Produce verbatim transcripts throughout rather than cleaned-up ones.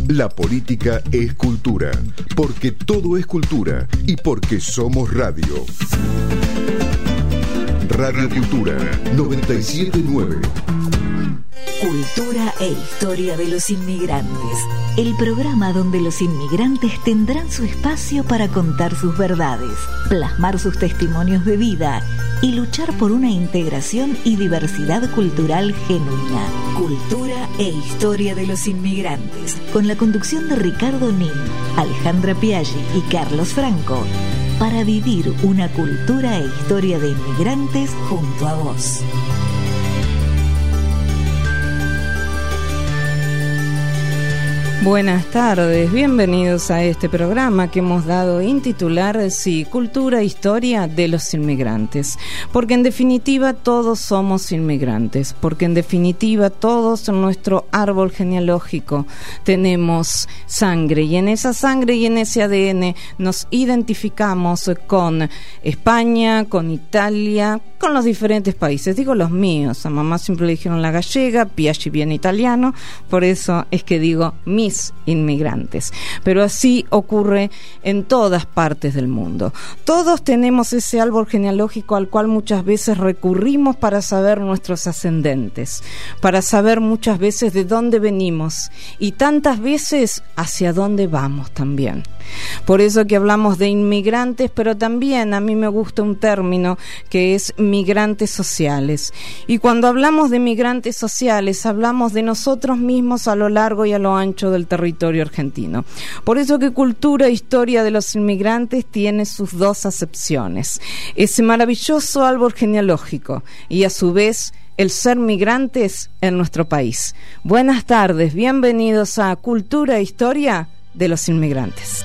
La política es cultura, porque todo es cultura y porque somos radio. Radio Cultura noventa y siete punto nueve. Cultura e historia de los inmigrantes. El programa donde los inmigrantes tendrán su espacio para contar sus verdades, plasmar sus testimonios de vida y luchar por una integración y diversidad cultural genuina. Cultura e historia de los inmigrantes, con la conducción de Ricardo Nin, Alejandra Piaggi y Carlos Franco, para vivir una cultura e historia de inmigrantes junto a vos. Buenas tardes, bienvenidos a este programa que hemos dado en titular, sí, Cultura e Historia de los Inmigrantes, porque en definitiva todos somos inmigrantes, porque en definitiva todos en nuestro árbol genealógico tenemos sangre y en esa sangre y en ese A D N nos identificamos con España, con Italia, con los diferentes países, digo los míos, a mamá siempre le dijeron la gallega, Piaggi viene italiano, por eso es que digo mis inmigrantes, pero así ocurre en todas partes del mundo. Todos tenemos ese árbol genealógico al cual muchas veces recurrimos para saber nuestros ascendentes, para saber muchas veces de dónde venimos y tantas veces hacia dónde vamos también. Por eso que hablamos de inmigrantes, pero también a mí me gusta un término que es migrantes sociales. Y cuando hablamos de migrantes sociales, hablamos de nosotros mismos a lo largo y a lo ancho del territorio argentino. Por eso que Cultura e Historia de los Inmigrantes tiene sus dos acepciones. Ese maravilloso árbol genealógico y a su vez el ser migrantes en nuestro país. Buenas tardes, bienvenidos a Cultura e Historia de los Inmigrantes.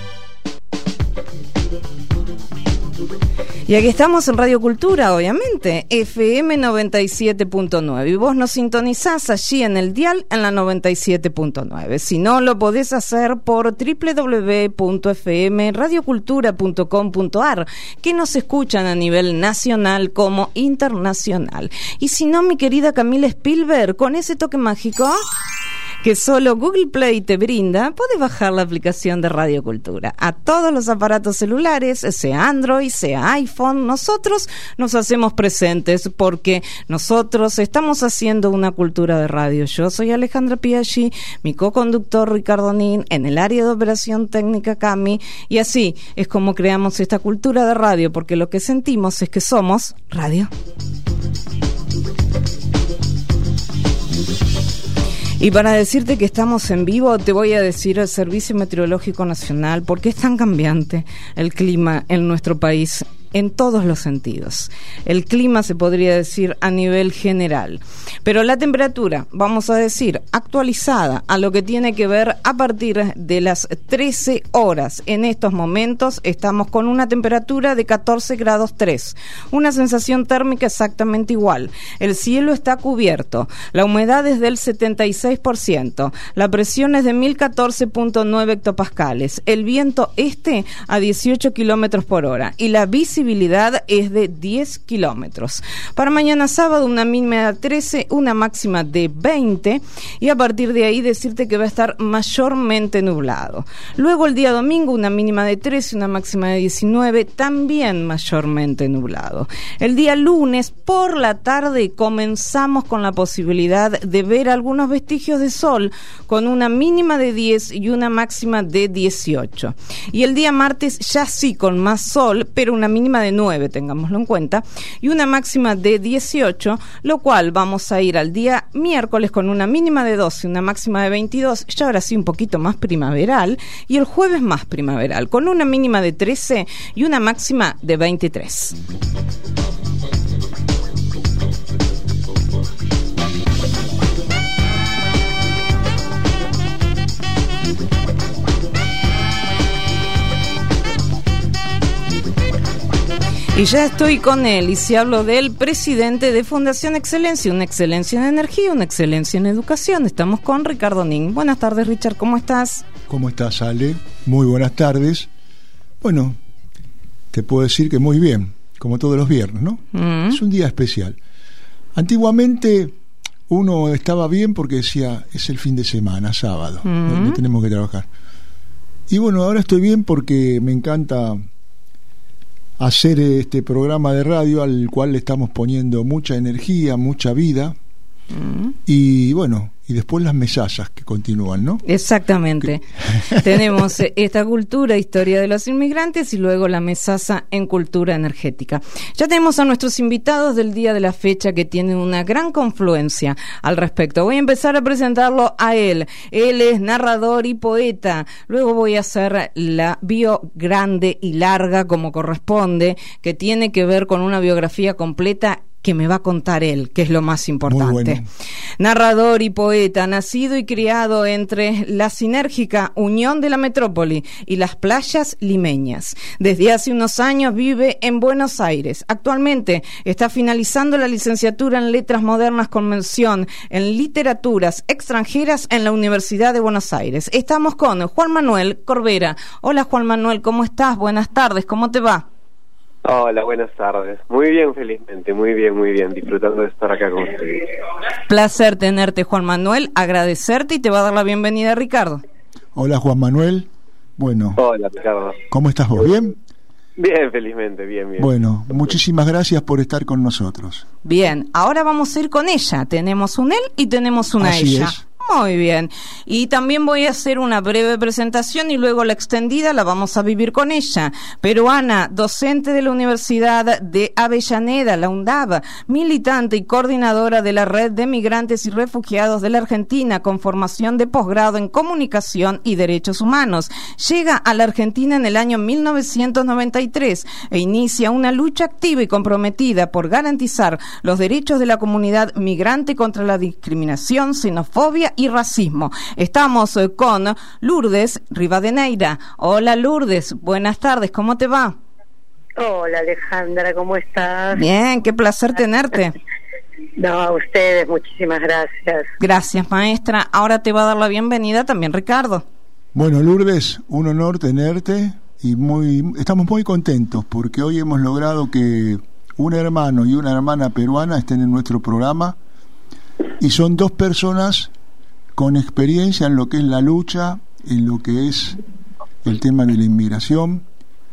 Y aquí estamos en Radio Cultura, obviamente, F M noventa y siete punto nueve. Y vos nos sintonizás allí en el dial en la noventa y siete punto nueve. Si no, lo podés hacer por doble u doble u doble u punto f m radio cultura punto com punto a r, que nos escuchan a nivel nacional como internacional. Y si no, mi querida Camila Spielberg, con ese toque mágico que solo Google Play te brinda, puedes bajar la aplicación de Radio Cultura a todos los aparatos celulares, sea Android, sea iPhone. Nosotros nos hacemos presentes porque nosotros estamos haciendo una cultura de radio. Yo soy Alejandra Piaggi, mi co-conductor Ricardo Nin, en el área de operación técnica Cami, y así es como creamos esta cultura de radio, porque lo que sentimos es que somos radio. Y para decirte que estamos en vivo, te voy a decir el Servicio Meteorológico Nacional, porque es tan cambiante el clima en nuestro país en todos los sentidos. El clima se podría decir a nivel general, pero la temperatura, vamos a decir, actualizada a lo que tiene que ver a partir de las trece horas. En estos momentos estamos con una temperatura de catorce grados tres, una sensación térmica exactamente igual. El cielo está cubierto, la humedad es del setenta y seis por ciento, la presión es de mil catorce punto nueve hectopascales, el viento este a dieciocho kilómetros por hora y la visibilidad es de diez kilómetros. Para mañana sábado una mínima de trece, una máxima de veinte, y a partir de ahí decirte que va a estar mayormente nublado. Luego el día domingo una mínima de trece, una máxima de diecinueve, también mayormente nublado. El día lunes por la tarde comenzamos con la posibilidad de ver algunos vestigios de sol con una mínima de diez y una máxima de dieciocho. Y el día martes ya sí con más sol, pero una mínima de nueve, tengámoslo en cuenta, y una máxima de dieciocho, lo cual vamos a ir al día miércoles con una mínima de doce, una máxima de veintidós, ya ahora sí un poquito más primaveral, y el jueves más primaveral, con una mínima de trece y una máxima de veintitrés. Y ya estoy con él, y si hablo del presidente de Fundación Excelencia, una excelencia en energía, una excelencia en educación. Estamos con Ricardo Nin. Buenas tardes, Richard, ¿cómo estás? ¿Cómo estás, Ale? Muy buenas tardes. Bueno, te puedo decir que muy bien, como todos los viernes, ¿no? Mm. Es un día especial. Antiguamente uno estaba bien porque decía, es el fin de semana, sábado, uh-huh. no, no tenemos que trabajar. Y bueno, ahora estoy bien porque me encanta hacer este programa de radio al cual le estamos poniendo mucha energía, mucha vida. Uh-huh. Y bueno, y después las mesazas que continúan, ¿no? Exactamente. Que... Tenemos esta cultura, historia de los inmigrantes, y luego la mesaza en cultura energética. Ya tenemos a nuestros invitados del día de la fecha que tienen una gran confluencia al respecto. Voy a empezar a presentarlo a él. Él es narrador y poeta. Luego voy a hacer la bio grande y larga como corresponde, que tiene que ver con una biografía completa que me va a contar él, que es lo más importante. Bueno. Narrador y poeta, nacido y criado entre la sinérgica unión de la metrópoli y las playas limeñas. Desde hace unos años vive en Buenos Aires. Actualmente está finalizando la licenciatura en Letras Modernas con mención en Literaturas Extranjeras en la Universidad de Buenos Aires. Estamos con Juan Manuel Corbera. Hola Juan Manuel, ¿cómo estás? Buenas tardes, ¿cómo te va? Hola, buenas tardes. Muy bien, felizmente, muy bien, muy bien, disfrutando de estar acá con ustedes. Placer tenerte, Juan Manuel, agradecerte, y te va a dar la bienvenida Ricardo. Hola, Juan Manuel. Bueno. Hola, Ricardo. ¿Cómo estás vos? ¿Bien? Bien, felizmente, bien, bien. Bueno, muchísimas gracias por estar con nosotros. Bien, ahora vamos a ir con ella. Tenemos un él y tenemos una Así ella. Es. Muy bien. Y también voy a hacer una breve presentación y luego la extendida la vamos a vivir con ella. Peruana, docente de la Universidad de Avellaneda, la UNDAB, militante y coordinadora de la Red de Migrantes y Refugiados de la Argentina, con formación de posgrado en Comunicación y Derechos Humanos. Llega a la Argentina en el año mil novecientos noventa y tres e inicia una lucha activa y comprometida por garantizar los derechos de la comunidad migrante contra la discriminación, xenofobia y racismo. Estamos eh, con Lourdes Rivadeneira. Hola Lourdes, buenas tardes, ¿cómo te va? Hola Alejandra, ¿cómo estás? Bien, qué placer tenerte. No, a ustedes, muchísimas gracias. Gracias, maestra. Ahora te va a dar la bienvenida también Ricardo. Bueno, Lourdes, un honor tenerte y muy estamos muy contentos porque hoy hemos logrado que un hermano y una hermana peruana estén en nuestro programa, y son dos personas con experiencia en lo que es la lucha, en lo que es el tema de la inmigración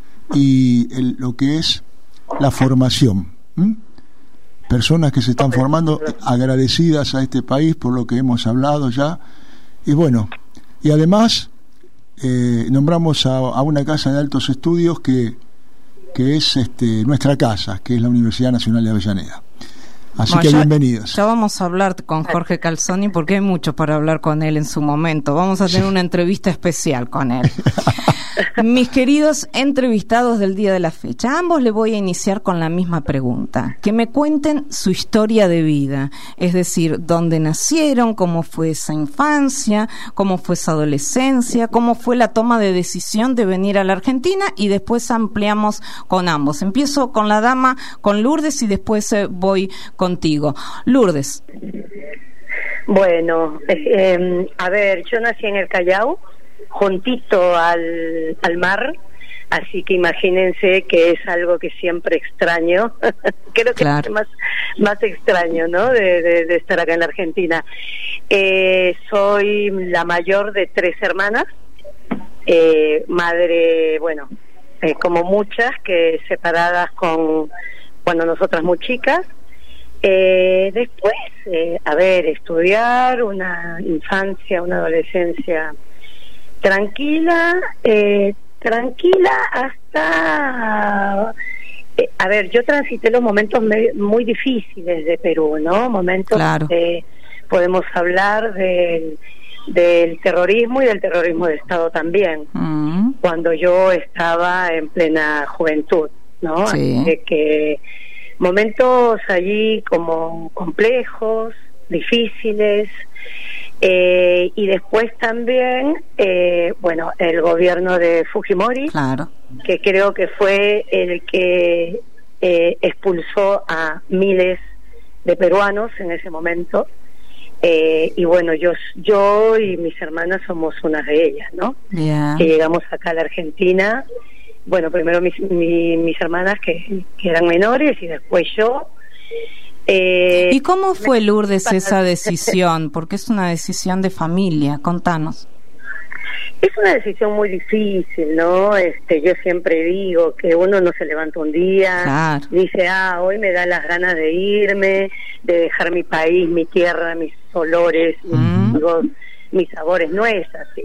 y el, lo que es la formación. ¿Mm? Personas que se están formando, agradecidas a este país por lo que hemos hablado ya. Y bueno, y además eh, nombramos a, a una casa de altos estudios que, que es este, nuestra casa, que es la Universidad Nacional de Avellaneda. Así bueno, que ya, bienvenidos. Ya vamos a hablar con Jorge Calzoni porque hay mucho para hablar con él en su momento. Vamos a tener sí. una entrevista especial con él. Mis queridos entrevistados del día de la fecha, a ambos les voy a iniciar con la misma pregunta. Que me cuenten su historia de vida, es decir, dónde nacieron, cómo fue esa infancia, cómo fue esa adolescencia, cómo fue la toma de decisión de venir a la Argentina, y después ampliamos con ambos. Empiezo con la dama, con Lourdes, y después eh, voy contigo. Lourdes. Bueno, eh, a ver, yo nací en el Callao, juntito al, al mar, así que imagínense que es algo que siempre extraño. Creo que claro. es más, más extraño, ¿no?, de, de, de estar acá en la Argentina. Eh, soy la mayor de tres hermanas, eh, madre, bueno, eh, como muchas, que separadas con cuando nosotras muy chicas. Eh, después, eh, a ver, estudiar, una infancia, una adolescencia tranquila, eh, tranquila hasta, eh, a ver, yo transité los momentos me, muy difíciles de Perú, ¿no? Momentos claro. de, podemos hablar del, del terrorismo y del terrorismo de Estado también, mm. cuando yo estaba en plena juventud, ¿no? Sí. Así que momentos allí como complejos, difíciles. Eh, y después también, eh, bueno, el gobierno de Fujimori, claro. que creo que fue el que eh, expulsó a miles de peruanos en ese momento. Eh, y bueno, yo yo y mis hermanas somos una de ellas, ¿no? Yeah. Que llegamos acá a la Argentina. Bueno, primero mis, mi, mis hermanas que, que eran menores, y después yo. Eh, ¿Y cómo fue, Lourdes, esa decisión? Porque es una decisión de familia, contanos. Es una decisión muy difícil, ¿no? Este, yo siempre digo que uno no se levanta un día, claro. dice, ah, hoy me da las ganas de irme, de dejar mi país, mi tierra, mis olores, mm. mis amigos, mis sabores. No es así.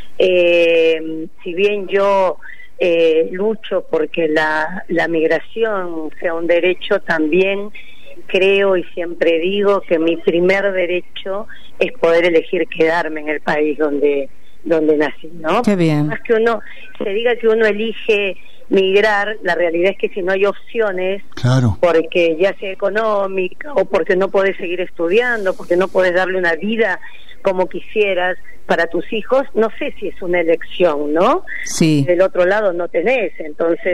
Eh, si bien yo eh, lucho porque la, la migración sea un derecho, también creo y siempre digo que mi primer derecho es poder elegir quedarme en el país donde donde nací, ¿no? Qué bien. Más que uno se diga que uno elige migrar, la realidad es que si no hay opciones, claro. porque ya sea económica o porque no podés seguir estudiando, porque no podés darle una vida como quisieras para tus hijos, no sé si es una elección, ¿no? Sí. Del otro lado no tenés, entonces,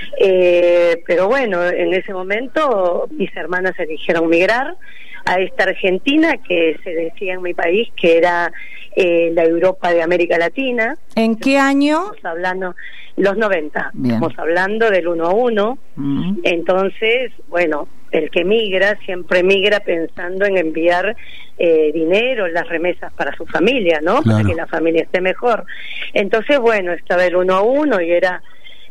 eh, pero bueno, en ese momento mis hermanas eligieron migrar a esta Argentina que se decía en mi país que era eh, la Europa de América Latina. ¿En qué año? Estamos hablando los noventa. Bien. Estamos hablando del uno a uno. Mm. Entonces, bueno, el que migra siempre migra pensando en enviar eh, dinero, las remesas para su familia, ¿no? Claro. Para que la familia esté mejor. Entonces, bueno, estaba el uno a uno y era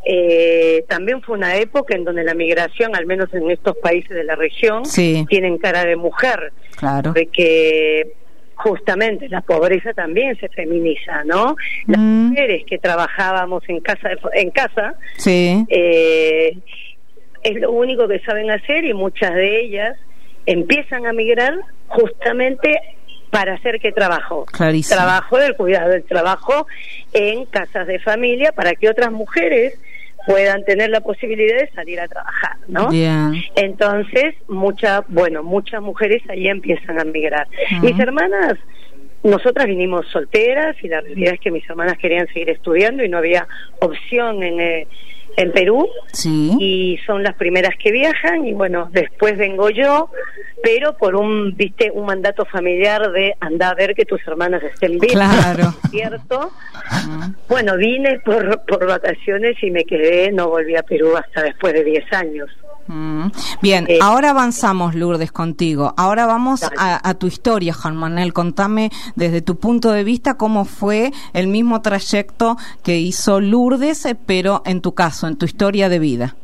Eh, también fue una época en donde la migración, al menos en estos países de la región, sí. tienen cara de mujer, claro. porque justamente la pobreza también se feminiza, ¿no? Las mm. mujeres que trabajábamos en casa, en casa, sí. eh, es lo único que saben hacer y muchas de ellas empiezan a migrar justamente para hacer qué trabajo. Clarísimo. Trabajo del cuidado, el trabajo en casas de familia para que otras mujeres puedan tener la posibilidad de salir a trabajar, ¿no? Bien. Entonces, muchas, bueno, muchas mujeres ahí empiezan a migrar. Uh-huh. Mis hermanas, nosotras vinimos solteras y la realidad es que mis hermanas querían seguir estudiando y no había opción en eh, en Perú, sí. y son las primeras que viajan y bueno, después vengo yo, pero por un, viste, un mandato familiar de andar a ver que tus hermanas estén bien, claro. ¿cierto? Uh-huh. Bueno, vine por, por vacaciones y me quedé, no volví a Perú hasta después de diez años. Mm. Bien, eh, ahora avanzamos, Lourdes, contigo. Ahora vamos a, a tu historia, Juan Manuel. Contame desde tu punto de vista cómo fue el mismo trayecto que hizo Lourdes, pero en tu caso, en tu historia de vida.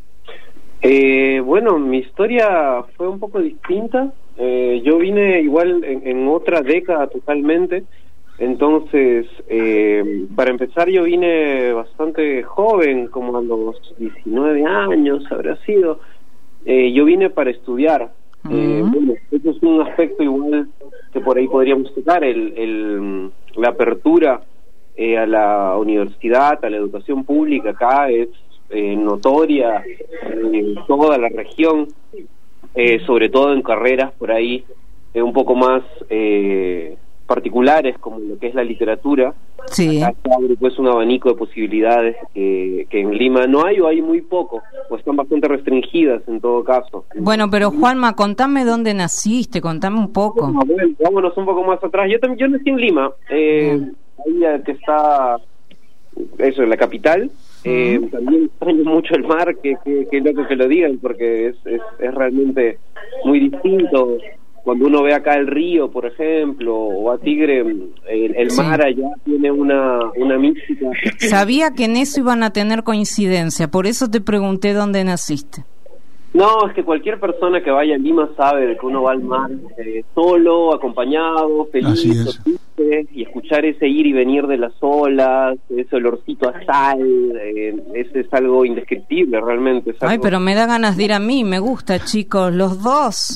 Eh, bueno, mi historia fue un poco distinta. Eh, yo vine igual en, en otra década totalmente. Entonces, eh, para empezar, yo vine bastante joven, como a los diecinueve años habrá sido. Eh, yo vine para estudiar. Uh-huh. Eh, bueno, eso es un aspecto igual que por ahí podríamos tocar, el, el, la apertura eh, a la universidad, a la educación pública acá es eh, notoria en toda la región, eh, sobre todo en carreras por ahí eh, un poco más eh, particulares como lo que es la literatura. Sí. Acá pues un abanico de posibilidades que, que en Lima no hay o hay muy poco, o están bastante restringidas en todo caso. Bueno, pero Juanma, contame dónde naciste, contame un poco. Bueno, bueno, vámonos un poco más atrás. Yo también yo nací en Lima, eh, ahí que está eso, en la capital. Eh, uh-huh. También extraño mucho el mar, que, que, que loco que lo digan, porque es, es, es realmente muy distinto. Cuando uno ve acá el río, por ejemplo, o a Tigre, el, el mar sí. allá tiene una, una mística. Sabía que en eso iban a tener coincidencia, por eso te pregunté dónde naciste. No, es que cualquier persona que vaya a Lima sabe de que uno va al mar eh, solo, acompañado, feliz, triste, y escuchar ese ir y venir de las olas, ese olorcito a sal, eh, ese es algo indescriptible realmente. Es algo... Ay, pero me da ganas de ir a mí, me gusta, chicos, los dos.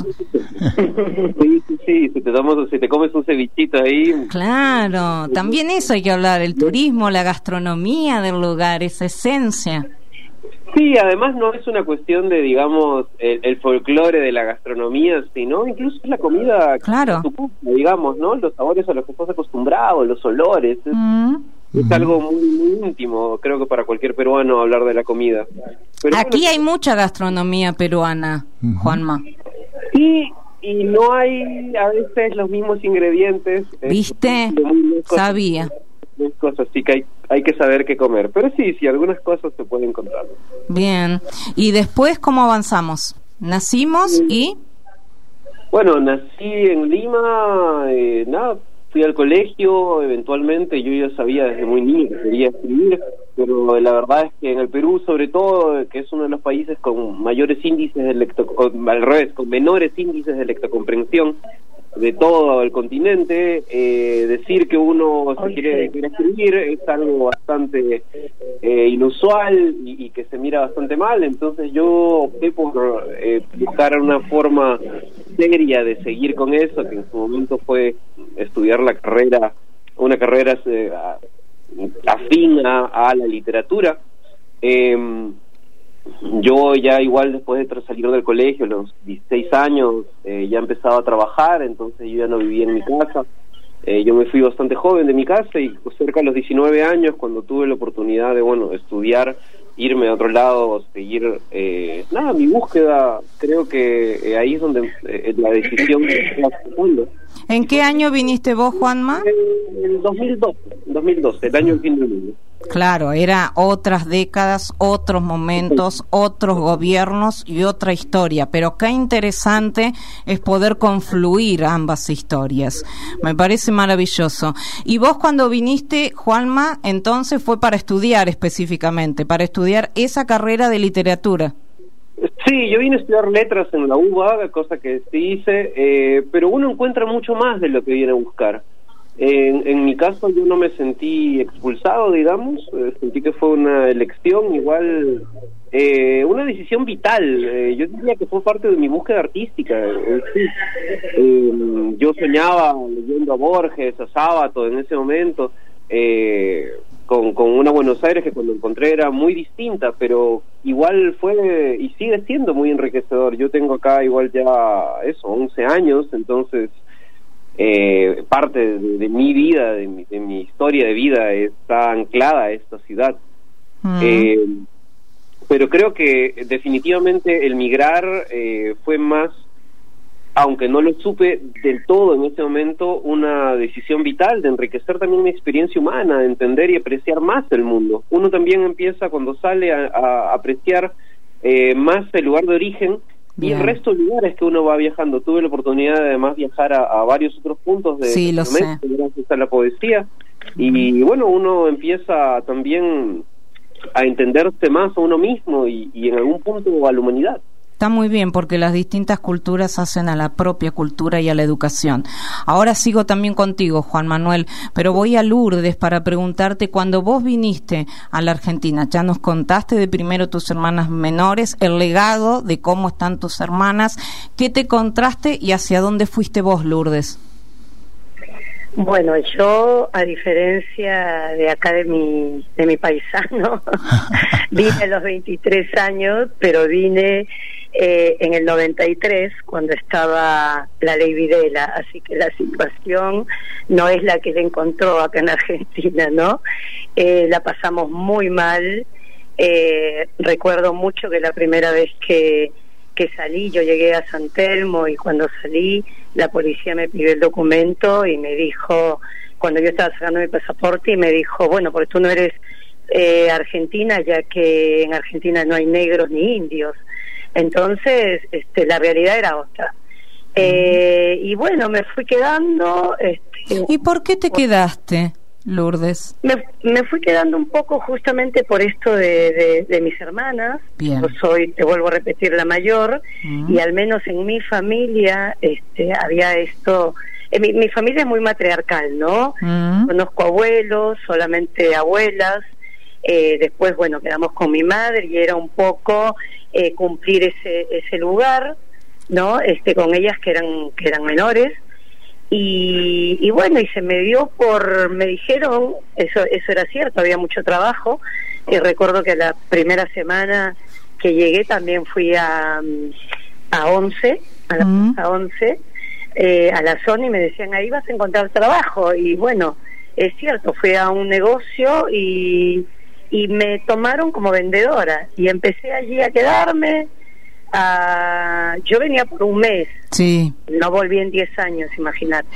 Sí, sí, sí, si te, tomas, si te comes un cevichito ahí... Claro, también eso hay que hablar, el turismo, la gastronomía del lugar, esa esencia. Sí, además no es una cuestión de, digamos, el, el folclore de la gastronomía, sino incluso la comida, claro, que, digamos, ¿no? Los sabores a los que estás acostumbrado, los olores, es, mm. es algo muy, muy íntimo, creo que para cualquier peruano hablar de la comida. Pero aquí bueno, hay mucha gastronomía peruana, uh-huh. Juanma. Sí, y no hay a veces los mismos ingredientes. ¿Viste? Eh, Sabía. Cosas, sí que hay, hay que saber qué comer, pero sí, sí, algunas cosas se pueden encontrar. Bien, y después, ¿cómo avanzamos? Nacimos y... Bueno, nací en Lima, eh, nada, fui al colegio, eventualmente yo ya sabía desde muy niño que quería escribir, pero la verdad es que en el Perú, sobre todo, que es uno de los países con mayores índices de lecto, al revés, con menores índices de lectocomprensión de todo el continente, eh, decir que uno se quiere, quiere escribir es algo bastante eh, inusual y, y que se mira bastante mal. Entonces yo opté por eh, buscar una forma seria de seguir con eso, que en su momento fue estudiar la carrera, una carrera eh, afín a, a la literatura. Eh, Yo ya igual después de salir del colegio, a los dieciséis años, eh, ya empezaba a trabajar, entonces yo ya no vivía en mi casa. Eh, yo me fui bastante joven de mi casa y cerca de los diecinueve años, cuando tuve la oportunidad de, bueno, estudiar, irme a otro lado, seguir, eh, nada, mi búsqueda, creo que eh, ahí es donde eh, la decisión se está tomando. ¿En qué año viniste vos, Juanma? En el dos mil doce, dos mil doce, el año del fin del mundo. Claro, era otras décadas, otros momentos, otros gobiernos y otra historia, pero qué interesante es poder confluir ambas historias. Me parece maravilloso. Y vos cuando viniste, Juanma, entonces fue para estudiar específicamente, para estudiar esa carrera de literatura. Sí, yo vine a estudiar letras en la U B A, cosa que sí hice, eh, pero uno encuentra mucho más de lo que viene a buscar. En, en mi caso yo no me sentí expulsado, digamos, eh, sentí que fue una elección, igual, eh, una decisión vital. Eh, yo diría que fue parte de mi búsqueda artística. Eh, sí. eh, yo soñaba leyendo a Borges, a Sábato en ese momento, eh, con, con una Buenos Aires que cuando encontré era muy distinta, pero igual fue y sigue siendo muy enriquecedor. Yo tengo acá igual ya eso, once años, entonces Eh, parte de, de mi vida, de mi, de mi historia de vida está anclada a esta ciudad. Uh-huh. eh, pero creo que definitivamente el migrar eh, fue más, aunque no lo supe del todo en ese momento, una decisión vital de enriquecer también mi experiencia humana, de entender y apreciar más el mundo. Uno también empieza cuando sale a, a apreciar eh, más el lugar de origen. Bien. Y el resto de lugares que uno va viajando. Tuve la oportunidad de además viajar a, a varios otros puntos de sí, lo sé. gracias a la poesía. Y bueno, uno empieza también a entenderse más a uno mismo y, y en algún punto a la humanidad. Está muy bien, porque las distintas culturas hacen a la propia cultura y a la educación. Ahora sigo también contigo, Juan Manuel, pero voy a Lourdes para preguntarte, cuando vos viniste a la Argentina, ya nos contaste de primero tus hermanas menores, el legado de cómo están tus hermanas, ¿qué te encontraste y hacia dónde fuiste vos, Lourdes? Bueno, yo, a diferencia de acá de mi, de mi paisano, vine a los veintitrés años, pero vine Eh, en el noventa y tres, cuando estaba la ley Videla, así que la situación no es la que le encontró acá en Argentina, ¿no? Eh, la pasamos muy mal. Eh, recuerdo mucho que la primera vez que, que salí, yo llegué a San Telmo, y cuando salí, la policía me pidió el documento y me dijo, cuando yo estaba sacando mi pasaporte, y me dijo, bueno, porque tú no eres eh, argentina, ya que en Argentina no hay negros ni indios. Entonces, este, la realidad era otra. Eh, y bueno, me fui quedando... Este, ¿Y por qué te quedaste, Lourdes? Me, me fui quedando un poco justamente por esto de, de, de mis hermanas. Bien. Yo soy, te vuelvo a repetir, la mayor, uh-huh. y al menos en mi familia este, había esto... Eh, mi, mi familia es muy matriarcal, ¿no? Uh-huh. Conozco abuelos, solamente abuelas. Eh, después, bueno, quedamos con mi madre y era un poco... Eh, cumplir ese ese lugar, ¿no? Este, con ellas que eran que eran menores, y, y bueno, y se me dio por, me dijeron, eso eso era cierto, había mucho trabajo, y recuerdo que la primera semana que llegué también fui a a once, a la uh-huh. a once, eh, a la zona, y me decían, ahí vas a encontrar trabajo, y bueno, es cierto, fui a un negocio y y me tomaron como vendedora y empecé allí a quedarme, Uh, yo venía por un mes. Sí. No volví en diez años, imagínate.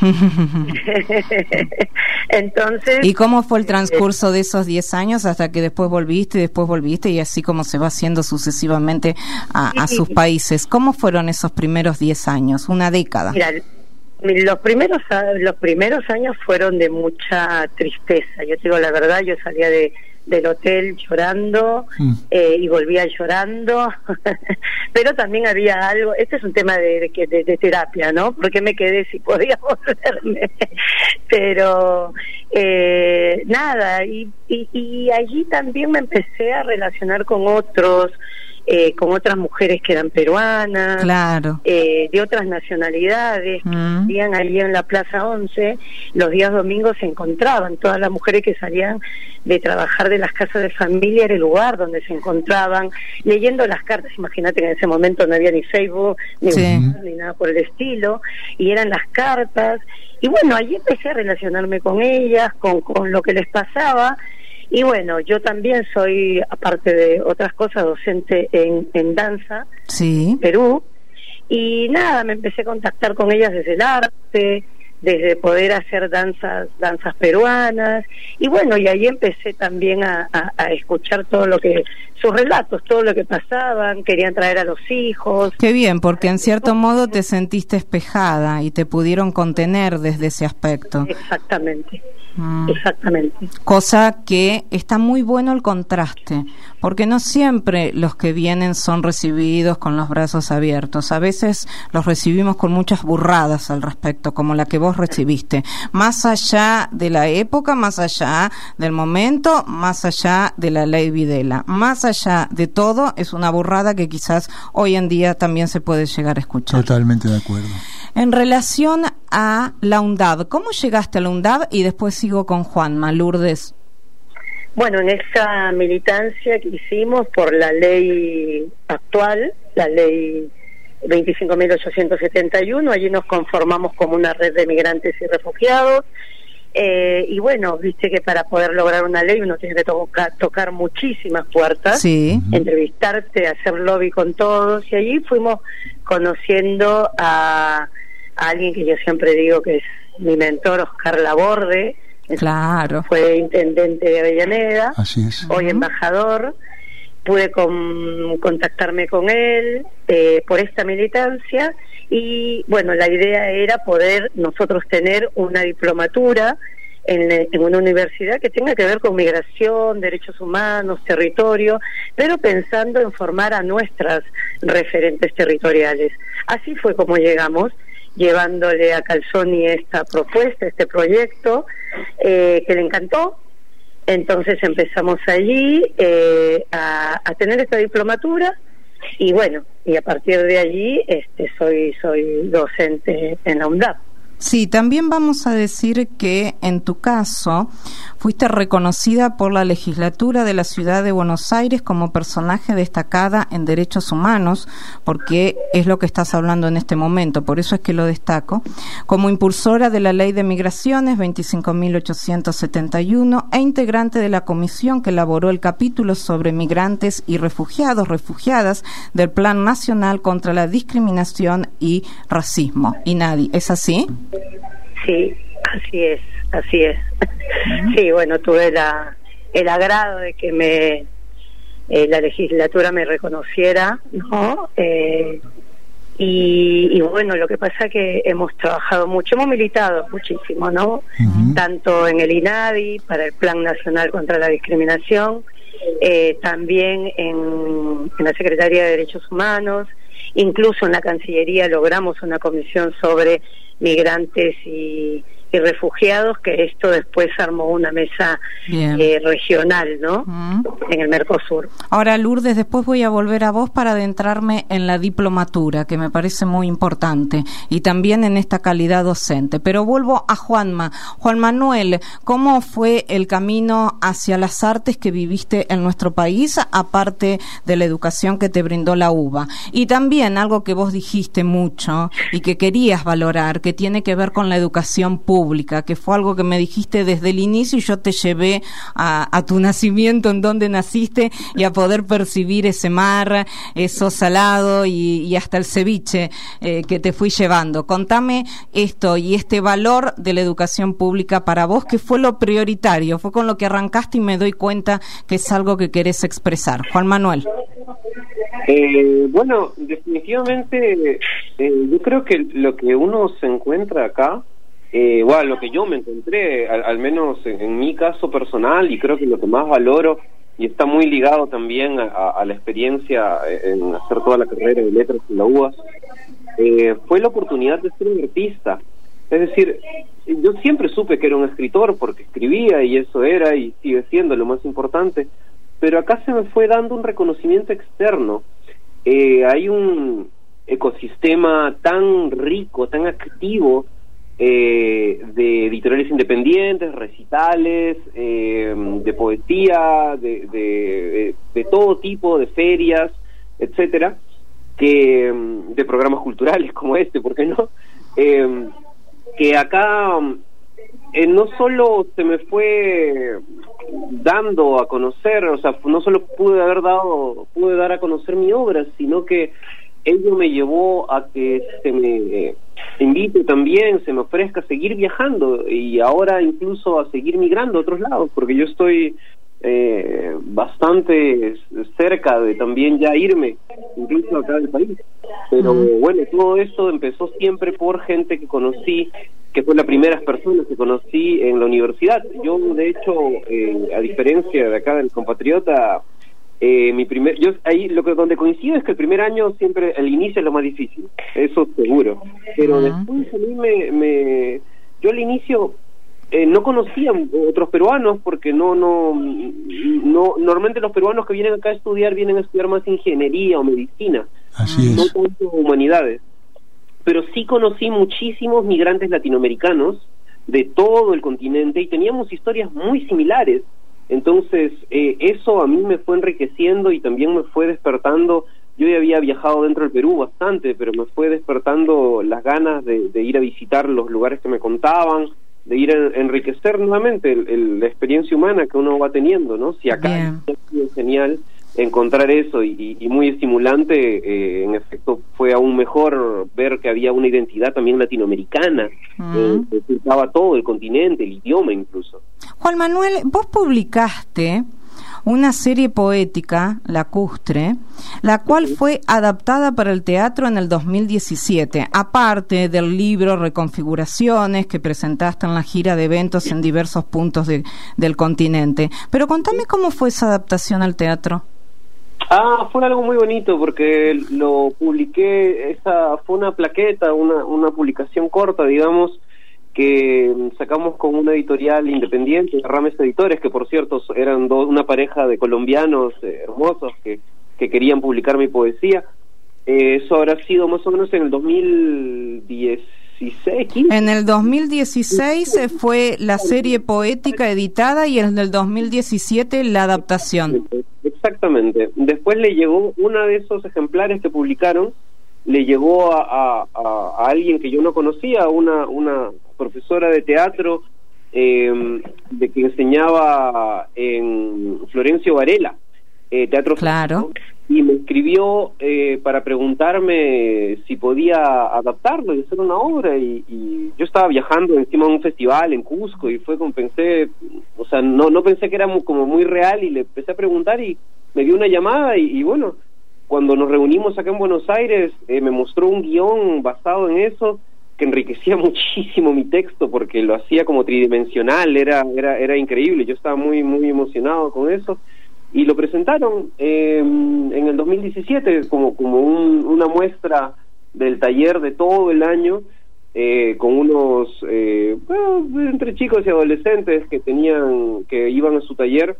Entonces. ¿Y cómo fue el transcurso de esos diez años hasta que después volviste, y después volviste y así como se va haciendo sucesivamente a, a sus países? ¿Cómo fueron esos primeros diez años? Una década. Mira, los primeros los primeros años fueron de mucha tristeza. Yo te digo la verdad, yo salía de del hotel llorando mm. eh, y volvía llorando pero también había algo, este es un tema de, de, de, de terapia, ¿no? Porque me quedé si podía volverme pero eh, nada y, y, y allí también me empecé a relacionar con otros Eh, con otras mujeres que eran peruanas, claro. eh, de otras nacionalidades, mm. que vivían allí en la Plaza once, los días domingos se encontraban, todas las mujeres que salían de trabajar de las casas de familia era el lugar donde se encontraban, leyendo las cartas. Imagínate que en ese momento no había ni Facebook, ni, sí. WhatsApp, ni nada por el estilo, y eran las cartas, y bueno, allí empecé a relacionarme con ellas, con, con lo que les pasaba. Y bueno, yo también soy, aparte de otras cosas, docente en, en danza, sí. Perú, y nada, me empecé a contactar con ellas desde el arte, desde poder hacer danzas danzas peruanas, y bueno, y ahí empecé también a, a, a escuchar todo lo que, sus relatos, todo lo que pasaban, querían traer a los hijos. Qué bien, porque en cierto modo te sentiste espejada y te pudieron contener desde ese aspecto. Exactamente. Mm. Exactamente. Cosa que está muy bueno el contraste, porque no siempre los que vienen son recibidos con los brazos abiertos. A veces los recibimos con muchas burradas al respecto, como la que vos recibiste. Más allá de la época, más allá del momento, más allá de la ley Videla, más allá de todo, es una burrada que quizás hoy en día también se puede llegar a escuchar. Totalmente de acuerdo. En relación a la UNDAB, ¿cómo llegaste a la UNDAB? Y después sigo con Juanma, Lourdes. Bueno, en esa militancia que hicimos por la ley actual, la ley veinticinco mil ochocientos setenta y uno, allí nos conformamos como una red de migrantes y refugiados, eh, y bueno, viste que para poder lograr una ley uno tiene que tocar, tocar muchísimas puertas, sí. entrevistarte, hacer lobby con todos, y allí fuimos conociendo a, a alguien que yo siempre digo que es mi mentor, Oscar Laborde. Claro. Fue intendente de Avellaneda, así es. Hoy uh-huh. embajador. Pude con, contactarme con él eh, por esta militancia, y bueno, la idea era poder nosotros tener una diplomatura en, en una universidad que tenga que ver con migración, derechos humanos, territorio, pero pensando en formar a nuestras referentes territoriales. Así fue como llegamos, llevándole a Calzoni esta propuesta, este proyecto, eh, que le encantó. Entonces empezamos allí eh, a, a tener esta diplomatura, y bueno, y a partir de allí este, soy soy docente en la UNDAB. Sí, también vamos a decir que en tu caso fuiste reconocida por la legislatura de la Ciudad de Buenos Aires como personaje destacada en derechos humanos, porque es lo que estás hablando en este momento, por eso es que lo destaco, como impulsora de la Ley de Migraciones veinticinco mil ochocientos setenta y uno e integrante de la comisión que elaboró el capítulo sobre migrantes y refugiados, refugiadas del Plan Nacional contra la Discriminación y Racismo. ¿Y nadie? ¿Es así? Sí, así es, así es. Sí, bueno, tuve la, el agrado de que me eh, la legislatura me reconociera, ¿no? Eh, y, y bueno, lo que pasa es que hemos trabajado mucho, hemos militado muchísimo, ¿no? Uh-huh. Tanto en el INADI, para el Plan Nacional contra la Discriminación, eh, también en, en la Secretaría de Derechos Humanos, incluso en la Cancillería logramos una comisión sobre migrantes y, y refugiados, que esto después armó una mesa eh, regional, ¿no? Mm. En el Mercosur. Ahora, Lourdes, después voy a volver a vos para adentrarme en la diplomatura, que me parece muy importante, y también en esta calidad docente. Pero vuelvo a Juanma. Juan Manuel, ¿cómo fue el camino hacia las artes que viviste en nuestro país, aparte de la educación que te brindó la UBA? Y también algo que vos dijiste mucho y que querías valorar, que tiene que ver con la educación pública. pública, que fue algo que me dijiste desde el inicio y yo te llevé a, a tu nacimiento, en donde naciste, y a poder percibir ese mar, eso salado y, y hasta el ceviche eh, que te fui llevando. Contame esto y este valor de la educación pública para vos, que fue lo prioritario, fue con lo que arrancaste y me doy cuenta que es algo que querés expresar. Juan Manuel. Eh, bueno, definitivamente eh, yo creo que lo que uno se encuentra acá, eh, bueno, lo que yo me encontré, al, al menos en, en mi caso personal, y creo que lo que más valoro, y está muy ligado también a, a la experiencia en hacer toda la carrera de letras en la U A S, eh, fue la oportunidad de ser un artista. Es decir, yo siempre supe que era un escritor porque escribía y eso era y sigue siendo lo más importante, pero acá se me fue dando un reconocimiento externo. Eh, hay un ecosistema tan rico, tan activo, eh, de editoriales independientes, recitales, eh, de poesía, de, de, de, de todo tipo, de ferias, etcétera, que de programas culturales como este, ¿por qué no? Eh, que acá eh, no solo se me fue dando a conocer, o sea, no solo pude haber dado, pude dar a conocer mi obra, sino que ello me llevó a que se me eh, invite también, se me ofrezca seguir viajando y ahora incluso a seguir migrando a otros lados, porque yo estoy eh, bastante cerca de también ya irme, incluso acá del país. Pero uh-huh. bueno, todo esto empezó siempre por gente que conocí, que fue las primeras personas que conocí en la universidad. Yo, de hecho, eh, a diferencia de acá del compatriota, eh, mi primer, yo ahí lo que donde coincido es que el primer año siempre, el inicio es lo más difícil, eso seguro. Pero uh-huh. después a mí me, me, yo al inicio eh, no conocía otros peruanos porque no, no, no, normalmente los peruanos que vienen acá a estudiar vienen a estudiar más ingeniería o medicina, Así no es. tanto humanidades. Pero sí conocí muchísimos migrantes latinoamericanos de todo el continente y teníamos historias muy similares. Entonces, eh, eso a mí me fue enriqueciendo y también me fue despertando. Yo ya había viajado dentro del Perú bastante, pero me fue despertando las ganas de, de ir a visitar los lugares que me contaban, de ir a enriquecer nuevamente el, el, la experiencia humana que uno va teniendo, ¿no? Si acá ha sido genial encontrar eso y, y muy estimulante, eh, en efecto fue aún mejor ver que había una identidad también latinoamericana, mm. eh, que ocultaba todo el continente, el idioma incluso. Juan Manuel, vos publicaste una serie poética, Lacustre, la cual fue adaptada para el teatro en el dos mil diecisiete, aparte del libro Reconfiguraciones que presentaste en la gira de eventos en diversos puntos de, del continente. Pero contame cómo fue esa adaptación al teatro. Ah, fue algo muy bonito porque lo publiqué, esa fue una plaqueta, una, una publicación corta, digamos, que sacamos con una editorial independiente, Rames Editores, que por cierto eran dos, una pareja de colombianos eh, hermosos que, que querían publicar mi poesía. Eh, eso habrá sido más o menos en el dos mil dieciséis, quince. En el dos mil dieciséis fue la serie poética editada y en el dos mil diecisiete la adaptación. Exactamente. Después le llegó una de esos ejemplares que publicaron, le llegó a, a, a, a alguien que yo no conocía, una una profesora de teatro eh, de que enseñaba en Florencio Varela, eh, teatro. Claro. Y me escribió eh, para preguntarme si podía adaptarlo y hacer una obra, y, y yo estaba viajando encima de un festival en Cusco y fue como pensé, o sea, no no pensé que era muy, como muy real, y le empecé a preguntar y me dio una llamada y, y bueno, cuando nos reunimos acá en Buenos Aires eh, me mostró un guión basado en eso que enriquecía muchísimo mi texto porque lo hacía como tridimensional, era era era increíble, yo estaba muy muy emocionado con eso. Y lo presentaron eh, en el dos mil diecisiete como como un, una muestra del taller de todo el año, eh, con unos eh, bueno, entre chicos y adolescentes que tenían que iban a su taller,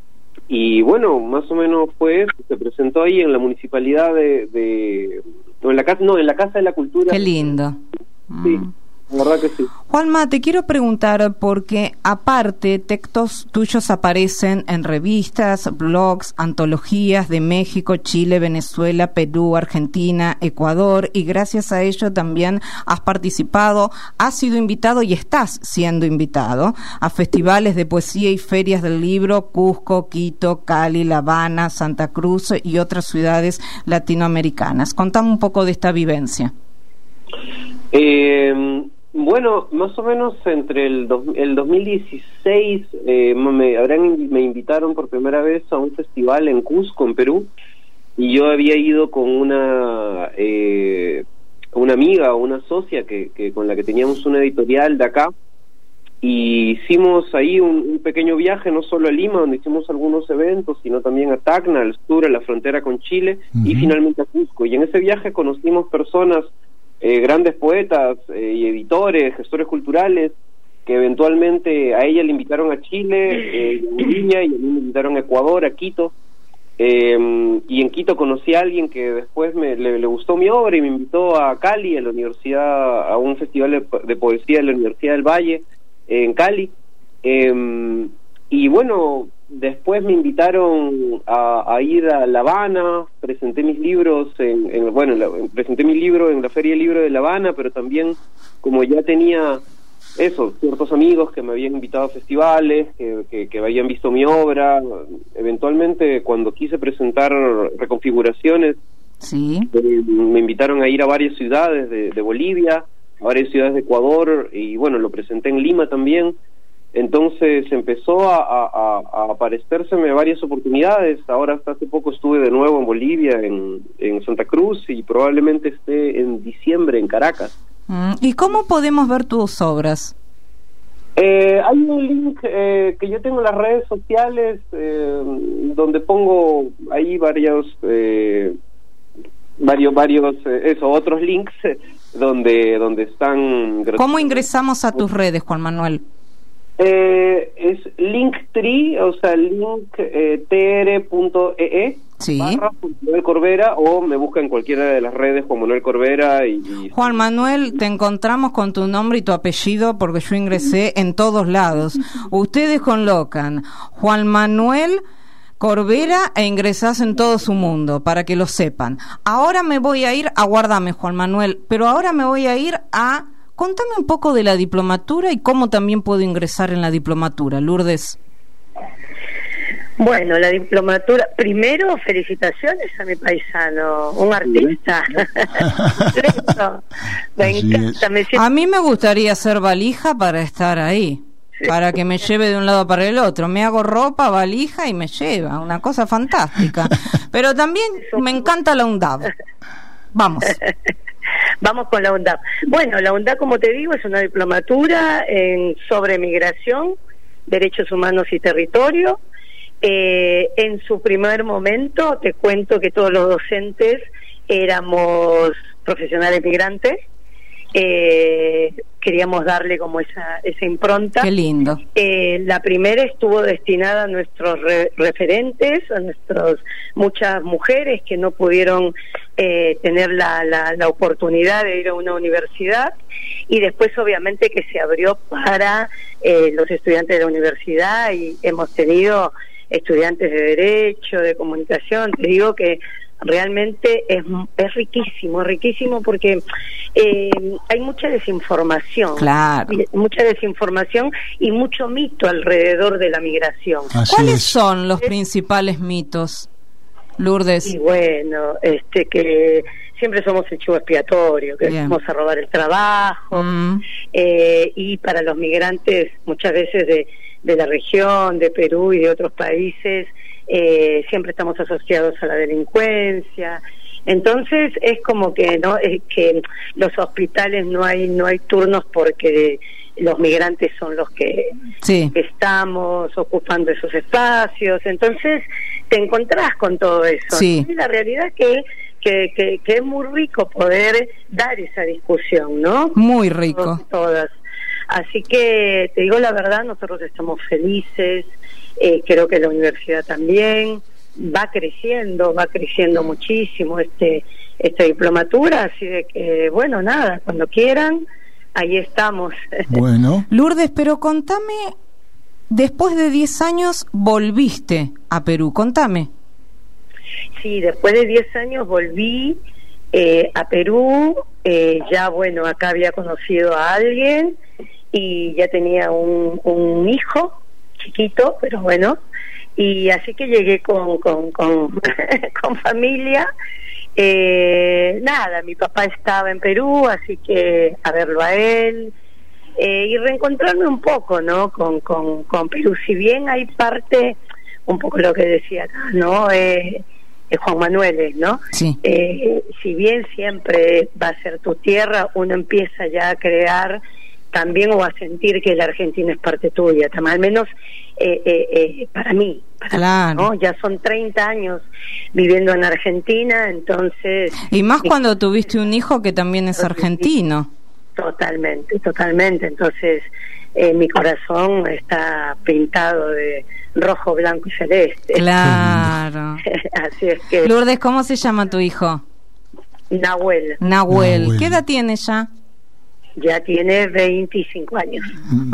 y bueno, más o menos fue eso. Se presentó ahí en la municipalidad de, de no en la casa no en la Casa de la Cultura. Qué lindo. Sí, la verdad que sí. Juanma, te quiero preguntar, porque aparte textos tuyos aparecen en revistas, blogs, antologías de México, Chile, Venezuela, Perú, Argentina, Ecuador, y gracias a ello también has participado, has sido invitado y estás siendo invitado a festivales de poesía y ferias del libro, Cusco, Quito, Cali, La Habana, Santa Cruz y otras ciudades latinoamericanas. Contame un poco de esta vivencia. Eh, bueno, más o menos entre el, dos, el dos mil dieciséis eh, me, habrán, me invitaron por primera vez a un festival en Cusco, en Perú, y yo había ido con una eh, una amiga, una socia que, que con la que teníamos una editorial de acá, y hicimos ahí un, un pequeño viaje, no solo a Lima, donde hicimos algunos eventos, sino también a Tacna, al sur, a la frontera con Chile, uh-huh. y finalmente a Cusco. Y en ese viaje conocimos personas, eh, grandes poetas eh, y editores, gestores culturales, que eventualmente a ella le invitaron a Chile, eh, a Bolivia, y a mí me invitaron a Ecuador, a Quito. Eh, y en Quito conocí a alguien que después me, le, le gustó mi obra y me invitó a Cali, a la universidad, a un festival de, de poesía de la Universidad del Valle, en Cali, eh, y bueno, después me invitaron a, a ir a La Habana, presenté mis libros, en, en bueno, en la, presenté mi libro en la Feria del Libro de La Habana, pero también como ya tenía eso, ciertos amigos que me habían invitado a festivales, que, que, que habían visto mi obra, eventualmente cuando quise presentar Reconfiguraciones, sí. eh, me invitaron a ir a varias ciudades de, de Bolivia, varias ciudades de Ecuador, y bueno, lo presenté en Lima también. Entonces empezó a, a, a aparecérseme varias oportunidades. Ahora hasta hace poco estuve de nuevo en Bolivia, en, en Santa Cruz, y probablemente esté en diciembre en Caracas. ¿Y cómo podemos ver tus obras? Eh, hay un link eh, que yo tengo en las redes sociales, eh, donde pongo ahí varios eh, varios varios eh, eso otros links eh, donde donde están. ¿Cómo ingresamos a tus redes, Juan Manuel? Eh, es Linktree, o sea, link eh, tr punto e e, sí. barra Juan Manuel Corbera, o me busca en cualquiera de las redes Juan Manuel Corbera. Y, y... Juan Manuel, te encontramos con tu nombre y tu apellido porque yo ingresé en todos lados. Ustedes colocan Juan Manuel Corbera e ingresás en todo su mundo, para que lo sepan. Ahora me voy a ir, aguárdame Juan Manuel, pero ahora me voy a ir a... Contame un poco de la diplomatura y cómo también puedo ingresar en la diplomatura, Lourdes. Bueno, la diplomatura, primero felicitaciones a mi paisano, un artista. Me encanta, me siento... A mí me gustaría hacer valija para estar ahí. Sí. Para que me lleve de un lado para el otro. Me hago ropa, valija y me lleva. Una cosa fantástica. Pero también me encanta la UNDAB. Vamos. Vamos con la UNDAB. Bueno, la UNDAB, como te digo, es una diplomatura en sobre migración, derechos humanos y territorio. Eh, en su primer momento, te cuento que todos los docentes éramos profesionales migrantes. Eh, queríamos darle como esa esa impronta. Qué lindo. Eh, la primera estuvo destinada a nuestros re referentes, a nuestros muchas mujeres que no pudieron eh, tener la, la, la oportunidad de ir a una universidad, y después obviamente que se abrió para eh, los estudiantes de la universidad, y hemos tenido estudiantes de Derecho, de Comunicación. Te digo que realmente es, es riquísimo, es riquísimo porque eh, hay mucha desinformación, claro. mucha desinformación y mucho mito alrededor de la migración. Así ¿Cuáles es. son los principales mitos, Lourdes? Y bueno, este que siempre somos el chivo expiatorio, que Bien. vamos a robar el trabajo, mm. eh, y para los migrantes muchas veces de, de la región, de Perú y de otros países, Eh, siempre estamos asociados a la delincuencia. Entonces es como que no es que los hospitales no hay no hay turnos porque los migrantes son los que sí. estamos ocupando esos espacios. Entonces te encontrás con todo eso. Sí. Y la realidad que que, que que es muy rico poder dar esa discusión, ¿no? Muy rico. Todas. Así que te digo la verdad, nosotros estamos felices. Eh, creo que la universidad también va creciendo, va creciendo muchísimo este esta diplomatura, así de que, bueno, nada, cuando quieran, ahí estamos. Bueno. Lourdes, pero contame, después de diez años volviste a Perú, contame. Sí, después de diez años volví eh, a Perú, eh, ya bueno, acá había conocido a alguien y ya tenía un, un hijo chiquito, pero bueno, y así que llegué con, con, con, con familia. Eh, nada, mi papá estaba en Perú, así que a verlo a él eh, y reencontrarme un poco, ¿no? Con, con, con Perú, si bien hay parte, un poco lo que decía acá, ¿no? Eh, eh, Juan Manuel, ¿no? Sí. Eh, si bien siempre va a ser tu tierra, uno empieza ya a crear también o a sentir que la Argentina es parte tuya, al menos eh, eh, eh, para mí, para claro. mí, ¿no? Ya son treinta años viviendo en Argentina, entonces... Y más cuando tuviste un hijo que también es argentino. Totalmente, totalmente, entonces eh, mi corazón está pintado de rojo, blanco y celeste. Claro. Así es que... Lourdes, ¿cómo se llama tu hijo? Nahuel. Nahuel. Nahuel. ¿Qué edad tiene ya? Ya tiene veinticinco años.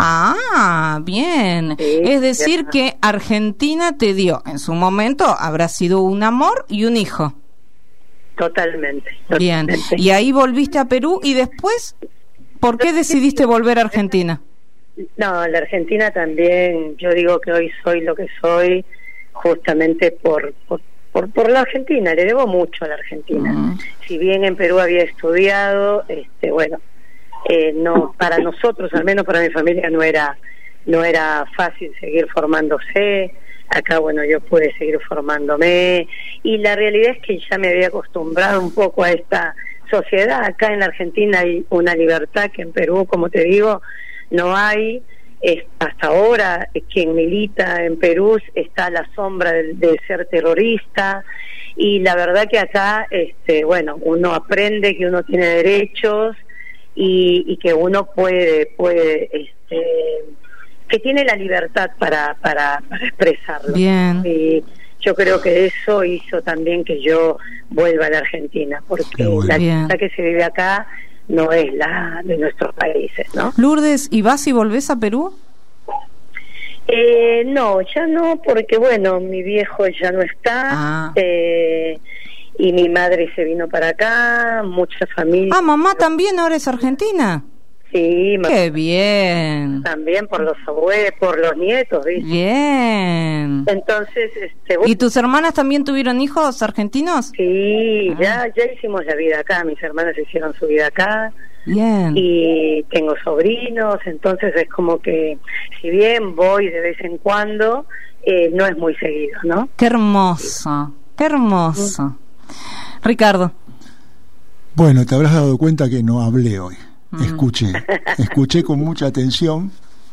Ah, bien. Sí, es decir ya. que Argentina te dio, en su momento, habrá sido un amor y un hijo. Totalmente. Bien. totalmente. Y ahí volviste a Perú y después, ¿por qué decidiste volver a Argentina? No, la Argentina también, yo digo que hoy soy lo que soy justamente por, por, por, por la Argentina, le debo mucho a la Argentina. Mm. Si bien en Perú había estudiado, este bueno, eh, no, para nosotros, al menos para mi familia, no era, no era fácil seguir formándose. Acá, bueno, yo pude seguir formándome y la realidad es que ya me había acostumbrado un poco a esta sociedad. Acá en la Argentina hay una libertad que en Perú, como te digo, no hay. Es, hasta ahora quien milita en Perú está a la sombra de, de ser terrorista y la verdad que acá, este, bueno, uno aprende que uno tiene derechos y, y que uno puede, puede, este, que tiene la libertad para, para, para expresarlo. Bien. Y yo creo que eso hizo también que yo vuelva a la Argentina, porque bueno. la Bien. libertad que se vive acá no es la de nuestros países, ¿no? Lourdes, ¿y vas y volvés a Perú? Eh, no, ya no, porque bueno, mi viejo ya no está, Ah. eh, y mi madre se vino para acá, mucha familia. Ah, mamá también ahora es argentina. Sí, ma- Qué bien. también por los abuelos, por los nietos, ¿viste? Bien. Entonces, este, ¿Y tus hermanas también tuvieron hijos argentinos? sí, Ah. ya, ya hicimos la vida acá, mis hermanas hicieron su vida acá. Bien. Y tengo sobrinos, entonces es como que si bien voy de vez en cuando, eh, no es muy seguido, ¿no? Qué hermoso, qué hermoso. Ricardo. Bueno, te habrás dado cuenta que no hablé hoy. Mm. Escuché, escuché con mucha atención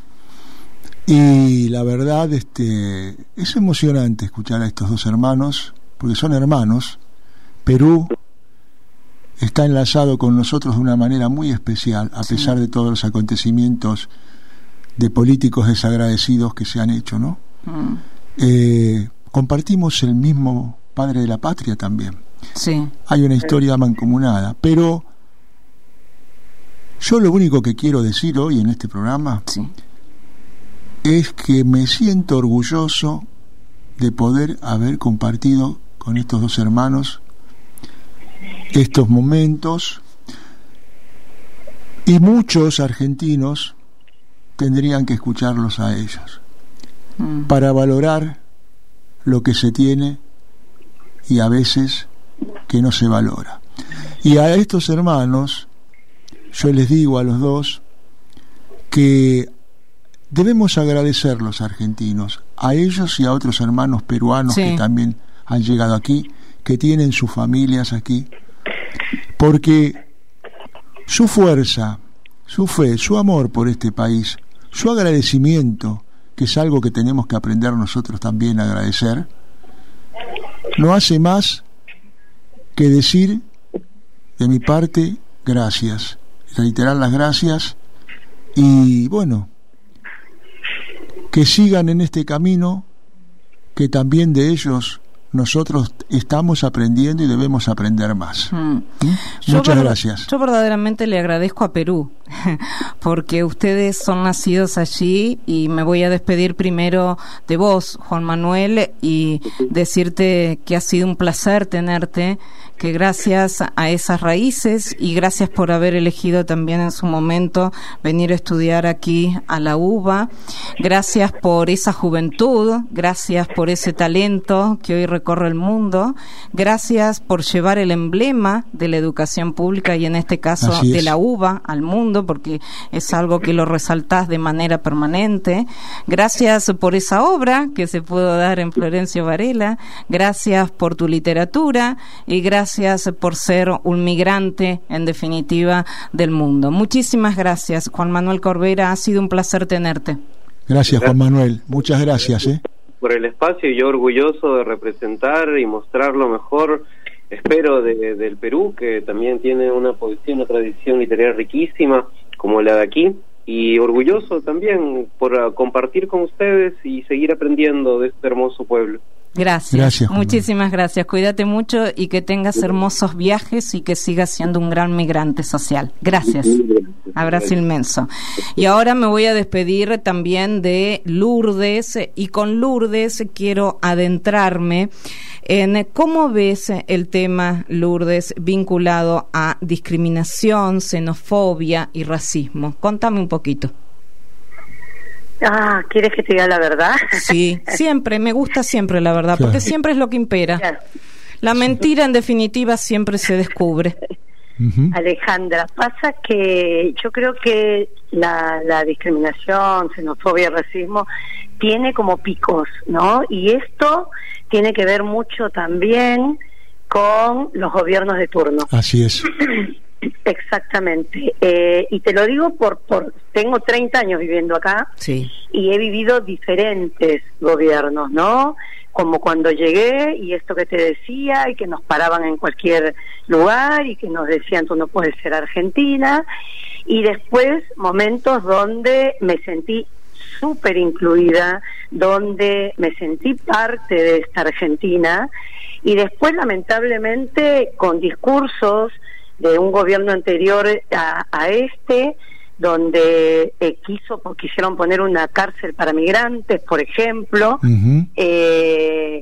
y la verdad este, es emocionante escuchar a estos dos hermanos, porque son hermanos. Perú está enlazado con nosotros de una manera muy especial, a Sí. pesar de todos los acontecimientos de políticos desagradecidos que se han hecho, ¿no? Mm, Eh, compartimos el mismo padre de la patria también. Sí. Hay una historia mancomunada, pero yo lo único que quiero decir hoy en este programa Sí. es que me siento orgulloso de poder haber compartido con estos dos hermanos estos momentos, y muchos argentinos tendrían que escucharlos a ellos Mm. para valorar lo que se tiene y a veces que no se valora. Y a estos hermanos yo les digo a los dos que debemos agradecer los argentinos, a ellos y a otros hermanos peruanos Sí. que también han llegado aquí, que tienen sus familias aquí, porque su fuerza, su fe, su amor por este país, su agradecimiento, que es algo que tenemos que aprender nosotros también a agradecer, no hace más que decir de mi parte gracias, reiterar las gracias y bueno, que sigan en este camino que también de ellos nosotros estamos aprendiendo y debemos aprender más. Mm. ¿Mm? Muchas yo, gracias. Yo verdaderamente le agradezco a Perú, porque ustedes son nacidos allí, y me voy a despedir primero de vos, Juan Manuel, y decirte que ha sido un placer tenerte, que gracias a esas raíces y gracias por haber elegido también en su momento venir a estudiar aquí a la U B A, gracias por esa juventud, gracias por ese talento que hoy recorre el mundo, gracias por llevar el emblema de la educación pública y en este caso de la U B A al mundo, porque es algo que lo resaltás de manera permanente, gracias por esa obra que se pudo dar en Florencio Varela, gracias por tu literatura y gracias Gracias por ser un migrante, en definitiva, del mundo. Muchísimas gracias, Juan Manuel Corbera. Ha sido un placer tenerte. Gracias, Juan Manuel. Muchas gracias. ¿eh? Por el espacio, yo orgulloso de representar y mostrar lo mejor, espero, de, del Perú, que también tiene una poesía, una tradición literaria riquísima, como la de aquí, y orgulloso también por uh, compartir con ustedes y seguir aprendiendo de este hermoso pueblo. Gracias, gracias muchísimas gracias. Cuídate mucho y que tengas hermosos viajes y que sigas siendo un gran migrante social. Gracias. Abrazo inmenso. Y ahora me voy a despedir también de Lourdes, y con Lourdes quiero adentrarme en cómo ves el tema, Lourdes, vinculado a discriminación, xenofobia y racismo. Contame un poquito. Ah, ¿quieres que te diga la verdad? Sí, siempre, me gusta siempre la verdad, porque siempre es lo que impera. Claro. La mentira, en definitiva, siempre se descubre. Uh-huh. Alejandra, pasa que yo creo que la, la discriminación, xenofobia, racismo, tiene como picos, ¿no? Y esto tiene que ver mucho también con los gobiernos de turno. Así es. Exactamente, eh, y te lo digo por, por tengo treinta años viviendo acá, sí, y he vivido diferentes gobiernos, ¿no? Como cuando llegué y esto que te decía, y que nos paraban en cualquier lugar y que nos decían tú no puedes ser argentina, y después momentos donde me sentí súper incluida, donde me sentí parte de esta Argentina, y después lamentablemente con discursos de un gobierno anterior a, a este, donde eh, quiso, quisieron poner una cárcel para migrantes, por ejemplo, uh-huh. eh,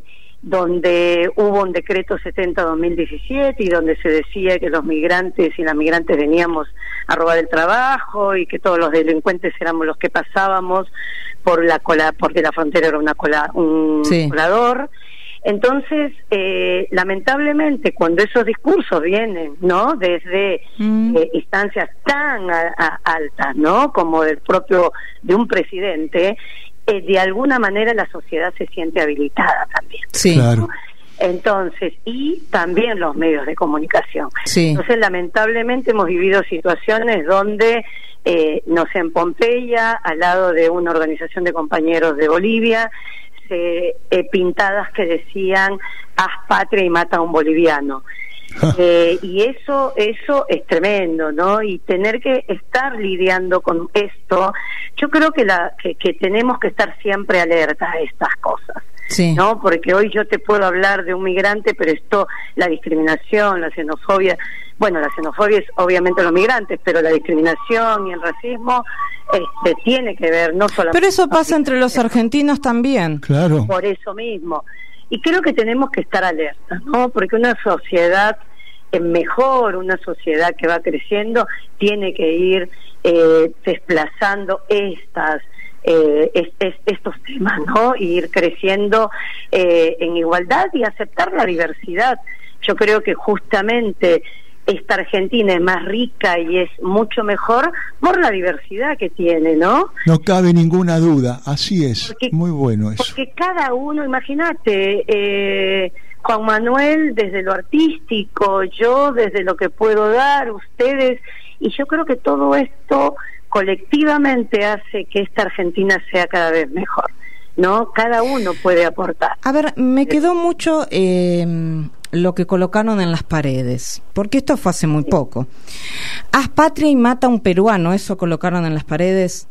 donde hubo un decreto setenta dos mil diecisiete y donde se decía que los migrantes y las migrantes veníamos a robar el trabajo y que todos los delincuentes éramos los que pasábamos por la cola, porque la frontera era una cola, un sí. colador. Entonces, eh, lamentablemente, cuando esos discursos vienen, ¿no?, desde mm. eh, instancias tan a, a altas, ¿no?, como del propio, de un presidente, eh, de alguna manera la sociedad se siente habilitada también. Sí, ¿no? claro. Entonces, y también los medios de comunicación. Sí. Entonces, lamentablemente hemos vivido situaciones donde, eh, no sé, en Pompeya, al lado de una organización de compañeros de Bolivia, Eh, eh, pintadas que decían haz patria y mata a un boliviano. eh, y eso eso es tremendo, ¿no? Y tener que estar lidiando con esto, yo creo que, la, que, que tenemos que estar siempre alerta a estas cosas. Sí. ¿No? Porque hoy yo te puedo hablar de un migrante, pero esto, la discriminación, la xenofobia, bueno, la xenofobia es obviamente los migrantes, pero la discriminación y el racismo este, tiene que ver no solamente... Pero eso pasa entre los argentinos también. Claro. Por eso mismo. Y creo que tenemos que estar alertas, ¿no? Porque una sociedad mejor, una sociedad que va creciendo, tiene que ir eh, desplazando estas Eh, es, es, estos temas, ¿no? Y ir creciendo eh, en igualdad y aceptar la diversidad. Yo creo que justamente esta Argentina es más rica y es mucho mejor por la diversidad que tiene, ¿no? No cabe ninguna duda, así es, porque, muy bueno eso. Porque cada uno, imagínate, eh, Juan Manuel desde lo artístico, yo desde lo que puedo dar, ustedes, y yo creo que todo esto colectivamente hace que esta Argentina sea cada vez mejor, ¿no? Cada uno puede aportar. A ver, me quedó mucho eh, lo que colocaron en las paredes, porque esto fue hace muy poco. Haz patria y mata a un peruano, eso colocaron en las paredes.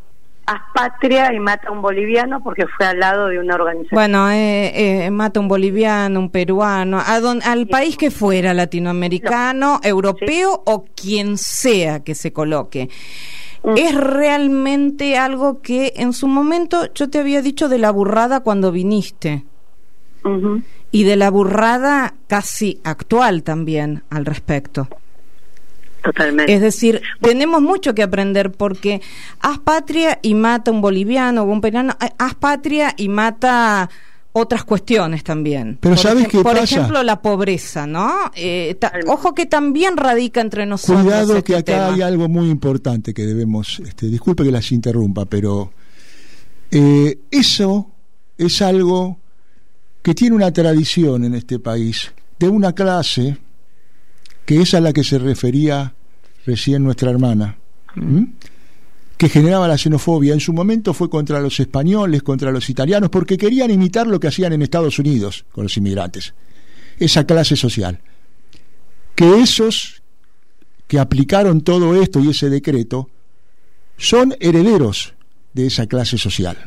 haz patria y mata a un boliviano porque fue al lado de una organización. Bueno, eh, eh, mata a un boliviano, un peruano, a don, al sí. país que fuera, latinoamericano, no. europeo sí. o quien sea que se coloque. Mm. Es realmente algo que en su momento yo te había dicho de la burrada cuando viniste. Uh-huh. Y de la burrada casi actual también al respecto. Totalmente. Es decir, tenemos mucho que aprender porque haz patria y mata un boliviano o un peruano, haz patria y mata otras cuestiones también. Pero por ¿sabes qué por pasa? ejemplo, la pobreza, ¿no? Eh, ta, ojo que también radica entre nosotros. Cuidado este que acá tema. hay algo muy importante que debemos, este, disculpe que las interrumpa, pero eh, eso es algo que tiene una tradición en este país de una clase que es a la que se refería recién nuestra hermana, ¿Mm? que generaba la xenofobia. En su momento fue contra los españoles, contra los italianos, porque querían imitar lo que hacían en Estados Unidos con los inmigrantes, esa clase social. Que esos que aplicaron todo esto y ese decreto son herederos de esa clase social.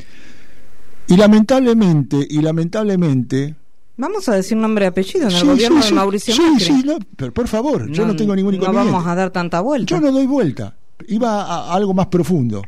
Y lamentablemente, y lamentablemente... Vamos a decir nombre y apellido en el sí, gobierno sí, de sí, Mauricio sí, Macri. Sí, no, pero por favor, yo no, no tengo ningún inconveniente. No vamos a dar tanta vuelta. Yo no doy vuelta. Iba a, a algo más profundo.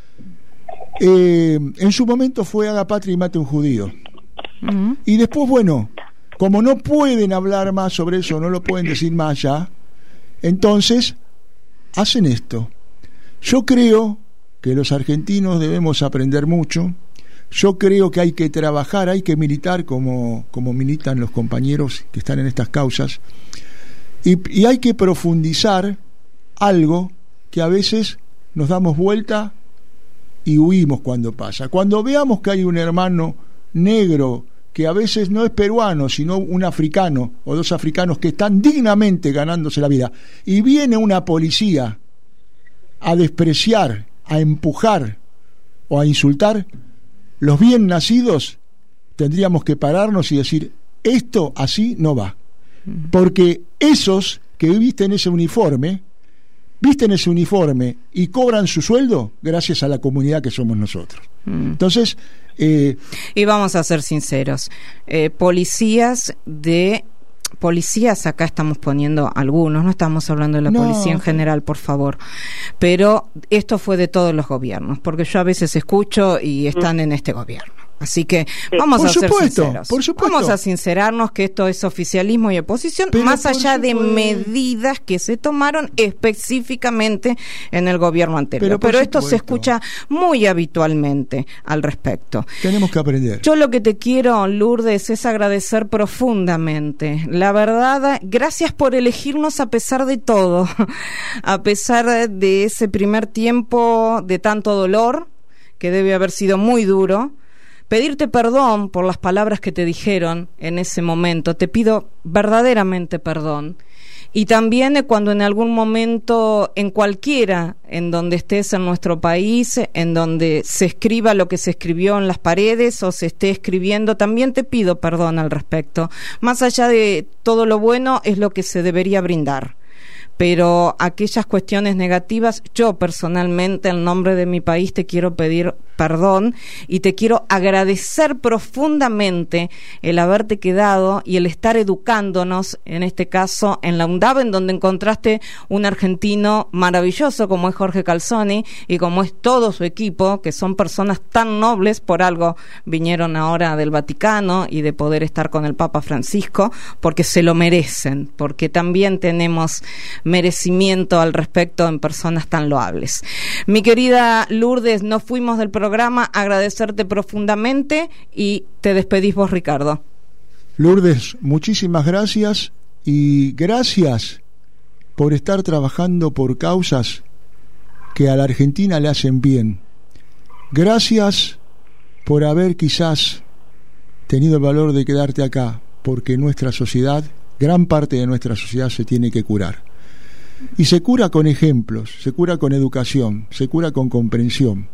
Eh, en su momento fue haga patria y mate un judío. Uh-huh. Y después, bueno, como no pueden hablar más sobre eso, no lo pueden decir más ya, entonces hacen esto. Yo creo que los argentinos debemos aprender mucho. Yo creo que hay que trabajar, hay que militar como, como militan los compañeros que están en estas causas, y, y hay que profundizar algo que a veces nos damos vuelta y huimos cuando pasa. Cuando veamos que hay un hermano negro que a veces no es peruano, sino un africano o dos africanos que están dignamente ganándose la vida, y viene una policía a despreciar, a empujar o a insultar, los bien nacidos tendríamos que pararnos y decir, esto así no va. Porque esos que visten ese uniforme, visten ese uniforme y cobran su sueldo gracias a la comunidad que somos nosotros. Entonces... Eh, y vamos a ser sinceros, eh, policías de... Policías, acá estamos poniendo algunos, no estamos hablando de la no, policía en general, por favor, pero esto fue de todos los gobiernos, porque yo a veces escucho y están en este gobierno. Así que vamos por a ser supuesto, sinceros. Por supuesto. Vamos a sincerarnos que esto es oficialismo y oposición, pero más allá de medidas que se tomaron específicamente en el gobierno anterior. Pero, pero esto se escucha muy habitualmente al respecto. Tenemos que aprender. Yo lo que te quiero, Lourdes, es agradecer profundamente. La verdad, gracias por elegirnos a pesar de todo, a pesar de ese primer tiempo de tanto dolor, que debe haber sido muy duro. Pedirte perdón por las palabras que te dijeron en ese momento. Te pido verdaderamente perdón. Y también cuando en algún momento, en cualquiera, en donde estés en nuestro país, en donde se escriba lo que se escribió en las paredes o se esté escribiendo, también te pido perdón al respecto. Más allá de todo lo bueno, es lo que se debería brindar. Pero aquellas cuestiones negativas, yo personalmente, en nombre de mi país, te quiero pedir perdón y te quiero agradecer profundamente el haberte quedado y el estar educándonos, en este caso en la UNDAB, en donde encontraste un argentino maravilloso como es Jorge Calzoni y como es todo su equipo, que son personas tan nobles, por algo vinieron ahora del Vaticano y de poder estar con el Papa Francisco, porque se lo merecen, porque también tenemos merecimiento al respecto en personas tan loables. Mi querida Lourdes, nos fuimos del programa, agradecerte profundamente y te despedís vos, Ricardo. Lourdes, muchísimas gracias y gracias por estar trabajando por causas que a la Argentina le hacen bien. Gracias por haber quizás tenido el valor de quedarte acá, porque nuestra sociedad, gran parte de nuestra sociedad se tiene que curar. Y se cura con ejemplos, se cura con educación, se cura con comprensión.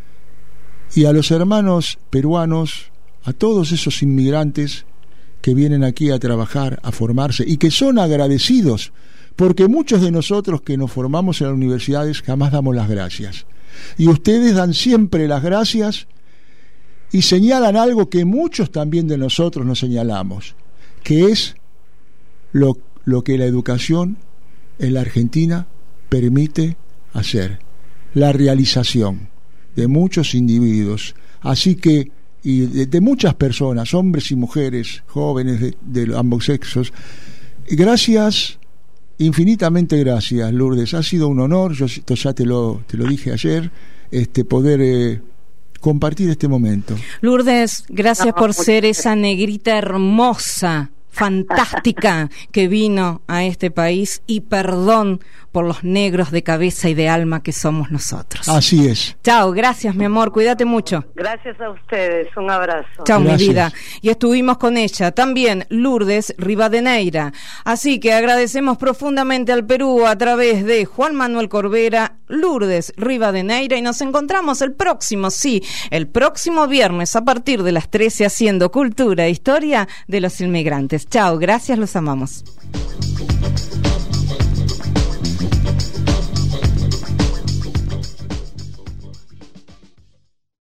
Y a los hermanos peruanos, a todos esos inmigrantes que vienen aquí a trabajar, a formarse, y que son agradecidos, porque muchos de nosotros que nos formamos en las universidades jamás damos las gracias. Y ustedes dan siempre las gracias y señalan algo que muchos también de nosotros nos señalamos, que es lo, lo que la educación en la Argentina permite hacer, la realización de muchos individuos. Así que, y de, de muchas personas, hombres y mujeres, jóvenes de, de ambos sexos, gracias, infinitamente gracias, Lourdes. Ha sido un honor, yo esto ya te lo, te lo dije ayer, este poder eh, compartir este momento. Lourdes, gracias por ser esa negrita hermosa, fantástica, que vino a este país, y perdón por los negros de cabeza y de alma que somos nosotros. Así es. Chao, gracias mi amor, cuídate mucho. Gracias a ustedes, un abrazo. Chao mi vida. Y estuvimos con ella también, Lourdes Rivadeneira. Así que agradecemos profundamente al Perú a través de Juan Manuel Corbera, Lourdes Rivadeneira, y nos encontramos el próximo, sí, el próximo viernes a partir de las trece haciendo Cultura e Historia de los Inmigrantes. Chao, gracias, los amamos.